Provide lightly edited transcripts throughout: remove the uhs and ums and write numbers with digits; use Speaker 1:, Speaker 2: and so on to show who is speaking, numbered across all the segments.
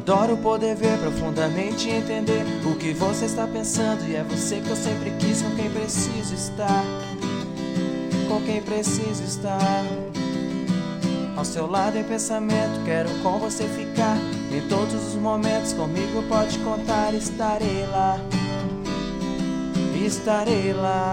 Speaker 1: Adoro poder ver profundamente e entender o que você está pensando. E é você que eu sempre quis, com quem preciso estar. Com quem preciso estar. Ao seu lado em pensamento, quero com você ficar. Em todos os momentos comigo pode contar. Estarei lá, estarei lá.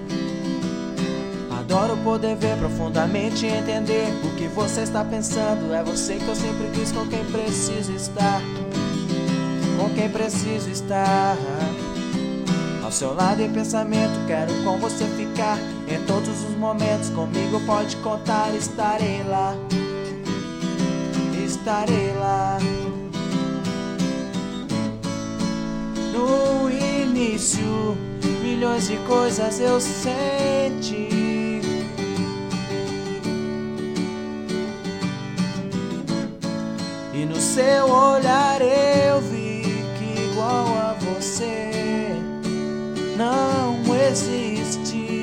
Speaker 1: Adoro poder ver profundamente e entender o que você está pensando. É você que eu sempre quis, com quem preciso estar. Com quem preciso estar. Ao seu lado em pensamento, quero com você ficar. Em todos os momentos comigo pode contar. Estarei lá, estarei lá. No início, milhões de coisas eu senti. E no seu olhar eu vi que igual a você não existe.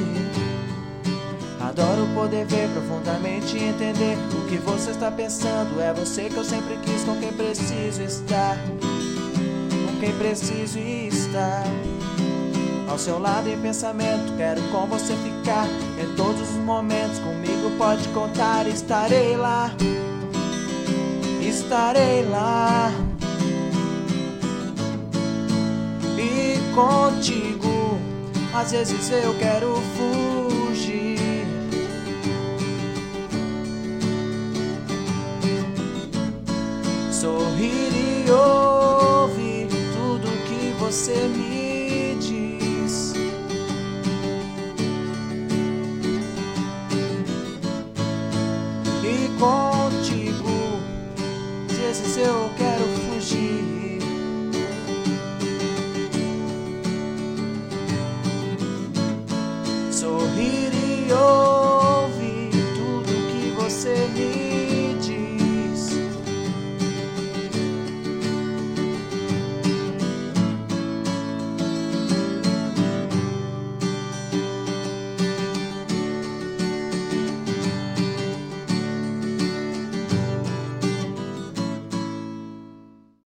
Speaker 1: Adoro poder ver profundamente e entender o que você está pensando. É você que eu sempre quis, com quem preciso estar. Com quem preciso estar. Ao seu lado em pensamento, quero com você ficar. Em todos os momentos comigo pode contar. Estarei lá, estarei lá. E contigo, às vezes eu quero fugir. Sorrir e ouvir tudo que você me diz. E contigo, às vezes eu quero